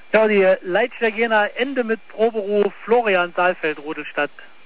Ja, die Leitstärke Ende mit Proberuf Florian Saalfeld, Rodelstadt.